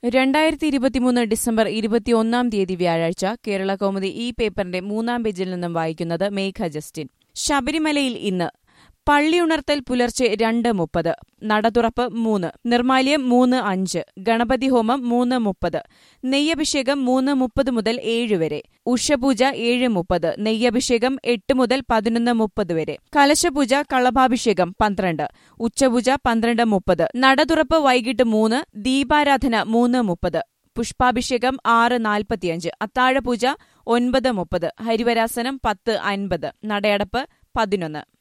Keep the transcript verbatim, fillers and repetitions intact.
രണ്ടായിരത്തി ഇരുപത്തിമൂന്ന് ഡിസംബർ ഇരുപത്തിയൊന്നാം തീയതി വ്യാഴാഴ്ച കേരള കൗമുദി ഈ പേപ്പറിന്റെ മൂന്നാം പേജിൽ നിന്നും വായിക്കുന്നത് മേഘ ജസ്റ്റിൻ. ശബരിമലയിൽ ഇന്ന് പള്ളിയുണർത്തൽ പുലർച്ചെ രണ്ട് മുപ്പത്, നടതുറപ്പ് മൂന്ന്, നിർമാല്യം മൂന്ന് അഞ്ച്, ഗണപതി ഹോമം മൂന്ന് മുപ്പത്, നെയ്യഭിഷേകം മൂന്ന് മുപ്പത് മുതൽ ഏഴ് വരെ, ഉഷപൂജ ഏഴ് മുപ്പത്, നെയ്യഭിഷേകം എട്ട് മുതൽ പതിനൊന്ന് മുപ്പത് വരെ, കലശപൂജ കളഭാഭിഷേകം പന്ത്രണ്ട്, ഉച്ചപൂജ പന്ത്രണ്ട് മുപ്പത്, നടതുറപ്പ് വൈകിട്ട് മൂന്ന്, ദീപാരാധന മൂന്ന് മുപ്പത്, പുഷ്പാഭിഷേകം ആറ് നാൽപ്പത്തിയഞ്ച്, അത്താഴപൂജ ഒൻപത് മുപ്പത്, ഹരിവരാസനം പത്ത് അൻപത്, നടയടപ്പ് പതിനൊന്ന്.